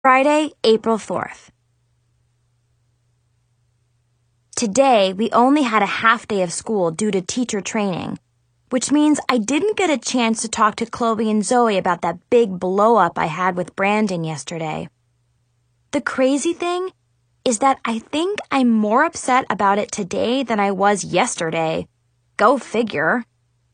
Friday, April 4th. Today, we only had a half day of school due to teacher training, which means I didn't get a chance to talk to Chloe and Zoe about that big blow-up I had with Brandon yesterday. The crazy thing is that I think I'm more upset about it today than I was yesterday. Go figure.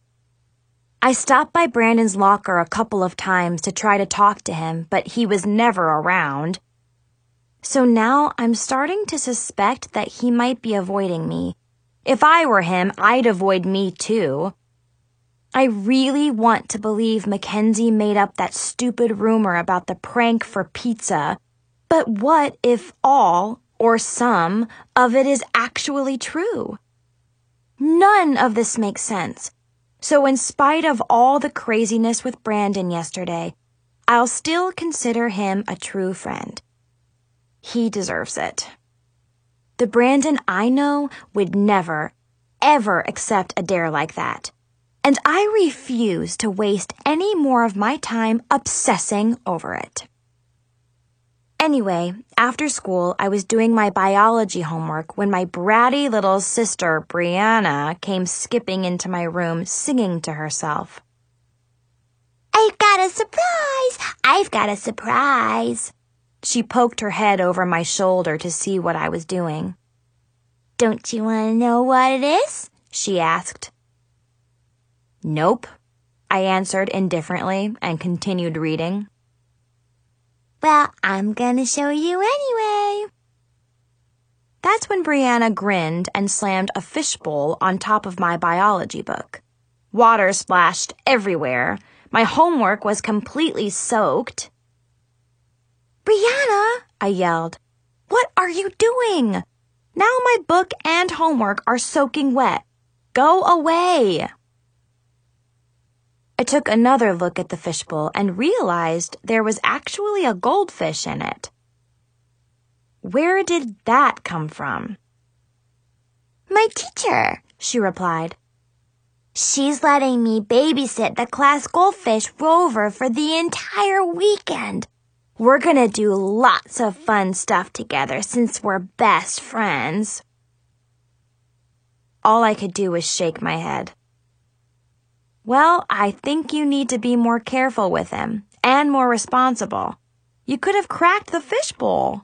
I stopped by Brandon's locker a couple of times to try to talk to him, but he was never around. So now I'm starting to suspect that he might be avoiding me. If I were him, I'd avoid me too. I really want to believe Mackenzie made up that stupid rumor about the prank for pizza. But what if all, or some, of it is actually true? None of this makes sense. So in spite of all the craziness with Brandon yesterday, I'll still consider him a true friend. He deserves it. The Brandon I know would never, ever accept a dare like that. And I refuse to waste any more of my time obsessing over it. Anyway, after school, I was doing my biology homework when my bratty little sister, Brianna, came skipping into my room singing to herself. "I've got a surprise! I've got a surprise!" She poked her head over my shoulder to see what I was doing. "Don't you want to know what it is?" she asked. "Nope," I answered indifferently and continued reading. "Well, I'm gonna show you anyway." That's when Brianna grinned and slammed a fishbowl on top of my biology book. Water splashed everywhere. My homework was completely soaked. "Brianna," I yelled, "what are you doing? Now my book and homework are soaking wet. Go away." I took another look at the fishbowl and realized there was actually a goldfish in it. Where did that come from? "My teacher," she replied. "She's letting me babysit the class goldfish Rover for the entire weekend. We're gonna do lots of fun stuff together since we're best friends." All I could do was shake my head. "Well, I think you need to be more careful with him and more responsible. You could have cracked the fishbowl."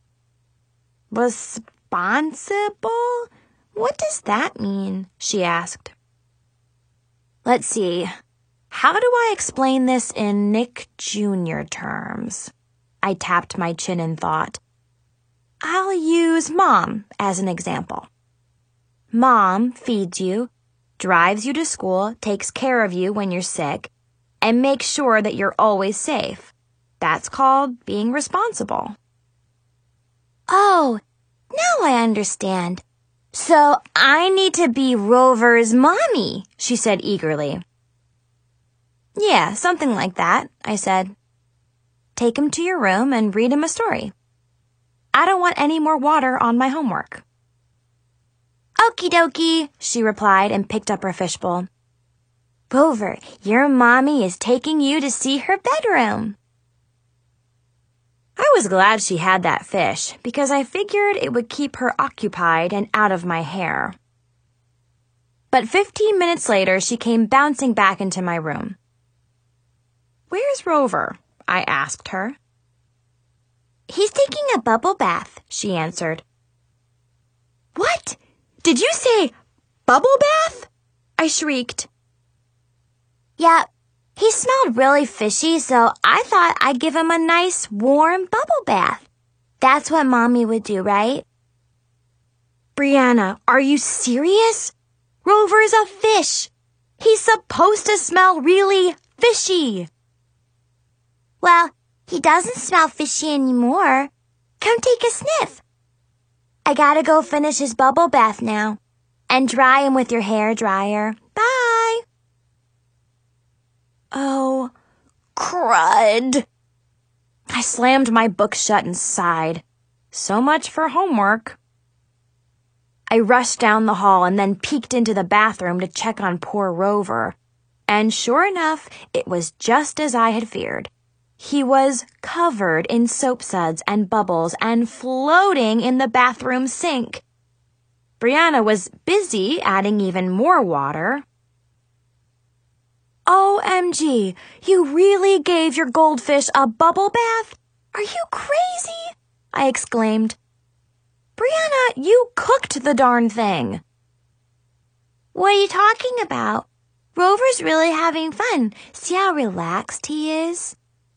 "Responsible? What does that mean?" she asked. Let's see. How do I explain this in Nick Jr. terms? I tapped my chin in thought. I'll use Mom as an example. Mom feeds you, drives you to school, takes care of you when you're sick, and makes sure that you're always safe. That's called being responsible. Oh, now I understand. So I need to be Rover's mommy, she said eagerly. Yeah, something like that, I said. Take him to your room and read him a story. I don't want any more water on my homework. Okie dokie, she replied and picked up her fishbowl. Rover, your mommy is taking you to see her bedroom. I was glad she had that fish because I figured it would keep her occupied and out of my hair. But 15 minutes later, she came bouncing back into my room. Where's Rover? I asked her. He's taking a bubble bath, she answered. What? Did you say bubble bath? I shrieked. Yep. He smelled really fishy, so I thought I'd give him a nice, warm bubble bath. That's what Mommy would do, right? Brianna, are you serious? Rover's a fish. He's supposed to smell really fishy. Well, he doesn't smell fishy anymore. Come take a sniff. I gotta go finish his bubble bath now. And dry him with your hair dryer. Bye. Oh, crud. I slammed my book shut and sighed. So much for homework. I rushed down the hall and then peeked into the bathroom to check on poor Rover. And sure enough, it was just as I had feared. He was covered in soap suds and bubbles and floating in the bathroom sink. Brianna was busy adding even more water. OMG, you really gave your goldfish a bubble bath? Are you crazy? I exclaimed. Brianna, you cooked the darn thing. What are you talking about? Rover's really having fun. See how relaxed he is?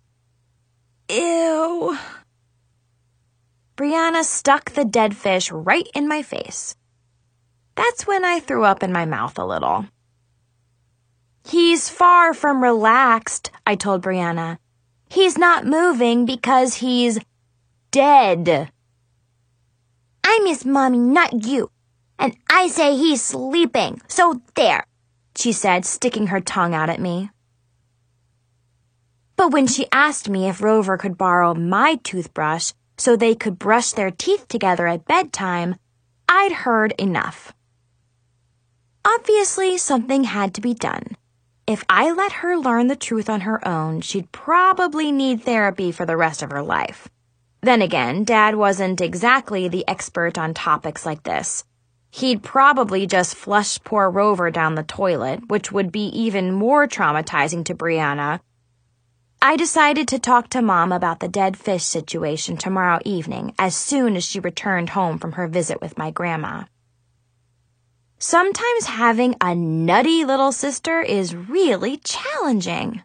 Ew. Brianna stuck the dead fish right in my face. That's when I threw up in my mouth a little. He's far from relaxed, I told Brianna. He's not moving because he's dead. I miss Mommy, not you. And I say he's sleeping, so there, she said, sticking her tongue out at me. But when she asked me if Rover could borrow my toothbrush so they could brush their teeth together at bedtime, I'd heard enough. Obviously, something had to be done. If I let her learn the truth on her own, she'd probably need therapy for the rest of her life. Then again, Dad wasn't exactly the expert on topics like this. He'd probably just flush poor Rover down the toilet, which would be even more traumatizing to Brianna. I decided to talk to Mom about the dead fish situation tomorrow evening as soon as she returned home from her visit with my grandma. Sometimes having a nutty little sister is really challenging.